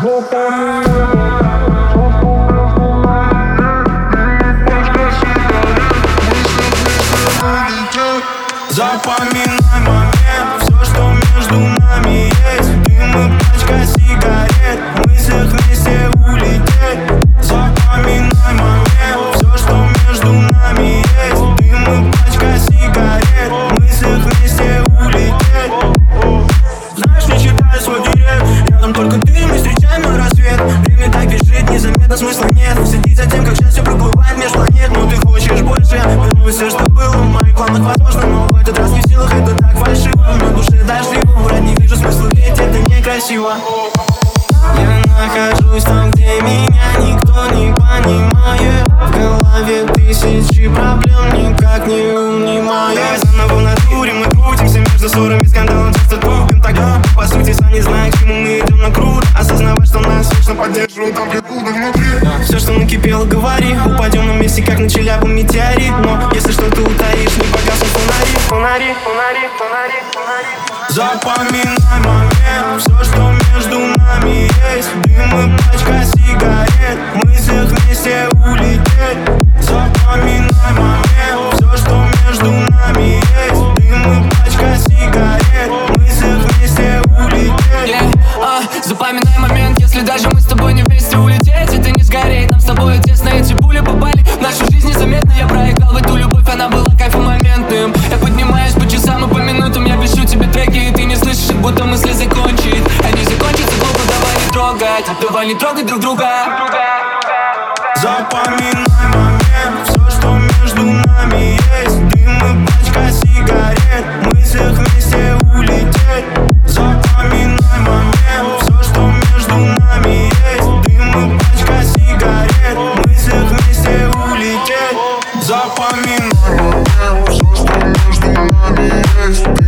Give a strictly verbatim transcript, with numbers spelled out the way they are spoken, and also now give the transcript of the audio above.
Запоминай момент, все, что между нами есть. Дым и пачка сигарет, в мыслях вместе улететь. Запоминай момент, все, что между нами есть. Дым и пачка сигарет, в мыслях вместе улететь. Знаешь, не читаю свой директ, рядом только ты, мы встречаем мой рассвет. Время так бежит, незаметно, смысла нет. Следить за тем, как счастье проплывает меж планет. Но ты хочешь больше, вернуть все, что было в моих планах, возможно, но в этот раз не в силах, это так фальшиво. На душе дождливо, врать не вижу смысла, ведь это некрасиво. Я нахожусь там, где меня никто не понимает. В голове тысячи проблем, никак не унимаю. Давай заново в натуре, мы крутимся между ссорами, скандалом, часто тупим. Тогда, по сути, сам не знаю, к чему мы идем, но круто осознавать, что нас вечно поддерживают амплитуды внутри. Все, что накипело, говори, упадем на месте, как на Челябу метеорит. Но если что-то утаишь, не погаснут фонари. Фонари, фонари, фонари, фонари. Запоминай момент, все, что между нами есть. Дым и пачка сигарет, в мыслях вместе улететь. Запоминай момент, все, что между нами есть. Дым и пачка сигарет, в мыслях вместе улететь. Yeah, uh, запоминай момент, если даже мы с тобой не вместе улететь, это не сгореть, нам с тобой тесно, эти пули попали в нашу жизнь незаметно. Я проиграл в эту любовь, она была кайфом моментным. Я поднимаюсь по часам и по минутам, я пишу тебе треки, и ты не слышишь их, будто мысли закончить. Они закончатся глупо, давай не трогать, давай не трогать друг друга. Запоминай момент, все, что между нами есть. Дым и пачка сигарет, в мыслях вместе улететь. Запоминай момент, все, что между нами есть. Дым и пачка сигарет, в мыслях вместе улететь. Запоминай момент, все, что между нами есть.